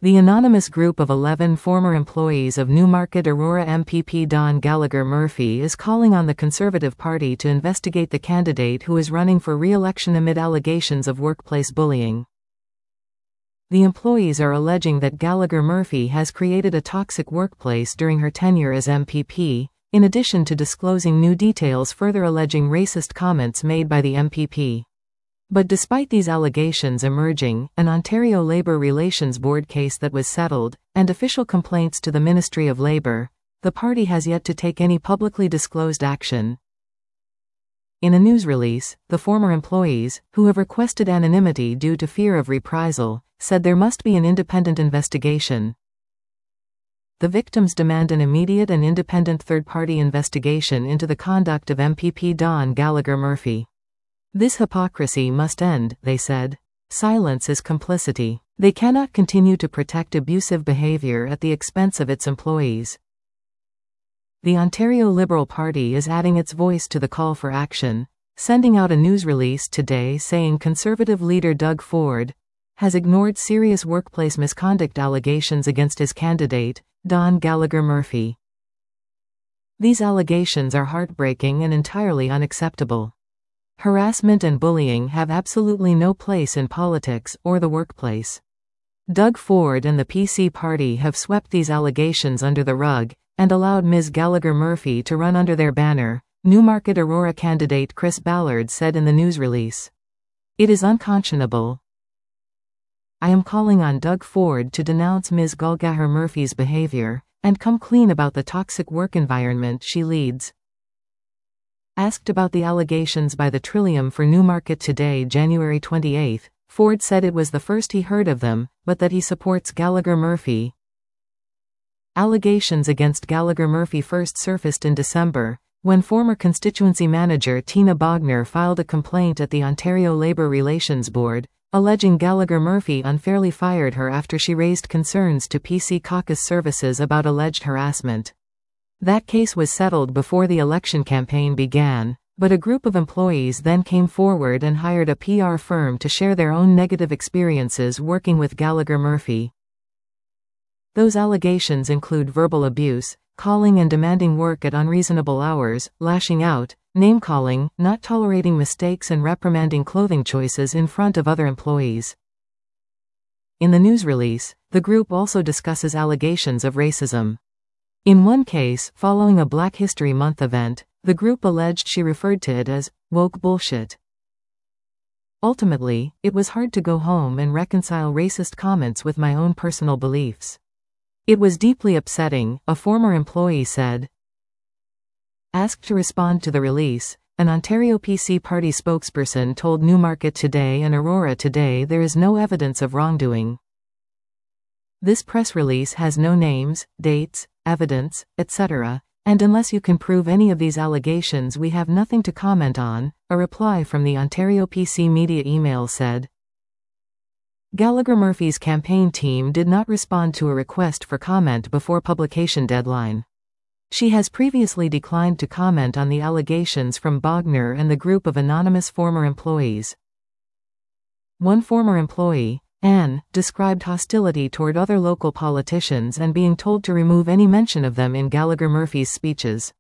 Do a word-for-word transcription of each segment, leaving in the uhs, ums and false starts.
The anonymous group of eleven former employees of Newmarket Aurora M P P Don Gallagher Murphy is calling on the Conservative Party to investigate the candidate who is running for re-election amid allegations of workplace bullying. The employees are alleging that Gallagher Murphy has created a toxic workplace during her tenure as M P P, in addition to disclosing new details further alleging racist comments made by the M P P. But despite these allegations emerging, an Ontario Labour Relations Board case that was settled, and official complaints to the Ministry of Labour, the party has yet to take any publicly disclosed action. In a news release, the former employees, who have requested anonymity due to fear of reprisal, said there must be an independent investigation. The victims demand an immediate and independent third-party investigation into the conduct of M P P Don Gallagher Murphy. This hypocrisy must end, they said. Silence is complicity. They cannot continue to protect abusive behavior at the expense of its employees. The Ontario Liberal Party is adding its voice to the call for action, sending out a news release today saying Conservative leader Doug Ford has ignored serious workplace misconduct allegations against his candidate, Don Gallagher Murphy. These allegations are heartbreaking and entirely unacceptable. Harassment and bullying have absolutely no place in politics or the workplace. Doug Ford and the P C party have swept these allegations under the rug and allowed Miz Gallagher Murphy to run under their banner, Newmarket Aurora candidate Chris Ballard said in the news release. It is unconscionable. I am calling on Doug Ford to denounce Miz Gallagher Murphy's behavior and come clean about the toxic work environment she leads. Asked about the allegations by the Trillium for Newmarket Today January twenty-eighth, Ford said it was the first he heard of them, but that he supports Gallagher Murphy. Allegations against Gallagher Murphy first surfaced in December, when former constituency manager Tina Bogner filed a complaint at the Ontario Labour Relations Board, alleging Gallagher Murphy unfairly fired her after she raised concerns to P C caucus services about alleged harassment. That case was settled before the election campaign began, but a group of employees then came forward and hired a P R firm to share their own negative experiences working with Gallagher Murphy. Those allegations include verbal abuse, calling and demanding work at unreasonable hours, lashing out, name-calling, not tolerating mistakes and reprimanding clothing choices in front of other employees. In the news release, the group also discusses allegations of racism. In one case, following a Black History Month event, the group alleged she referred to it as woke bullshit. Ultimately, it was hard to go home and reconcile racist comments with my own personal beliefs. It was deeply upsetting, a former employee said. Asked to respond to the release, an Ontario P C party spokesperson told Newmarket Today and Aurora Today there is no evidence of wrongdoing. This press release has no names, dates, evidence, et cetera, and unless you can prove any of these allegations we have nothing to comment on, a reply from the Ontario P C media email said. Gallagher Murphy's campaign team did not respond to a request for comment before publication deadline. She has previously declined to comment on the allegations from Bogner and the group of anonymous former employees. One former employee, Anne, described hostility toward other local politicians and being told to remove any mention of them in Gallagher Murphy's speeches.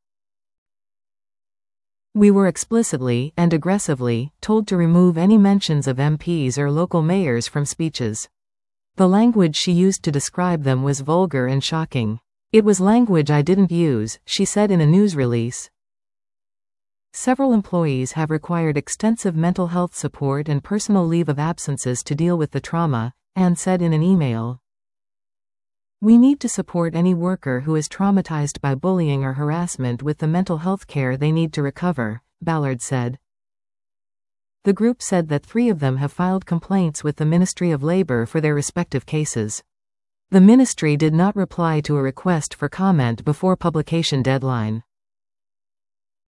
We were explicitly and aggressively told to remove any mentions of M Ps or local mayors from speeches. The language she used to describe them was vulgar and shocking. It was language I didn't use, she said in a news release. Several employees have required extensive mental health support and personal leave of absences to deal with the trauma, Anne said in an email. We need to support any worker who is traumatized by bullying or harassment with the mental health care they need to recover, Ballard said. The group said that three of them have filed complaints with the Ministry of Labour for their respective cases. The ministry did not reply to a request for comment before publication deadline.